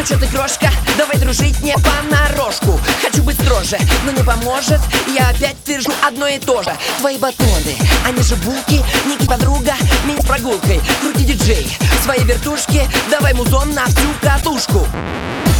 чё ты, крошка, давай дружить не понарошку. Хочу быть строже, но не поможет. Я опять твержу одно и то же. Твои батоны, они же булки. Ники подруга, меня с прогулкой. Крути диджей, свои вертушки. Давай музон на всю катушку.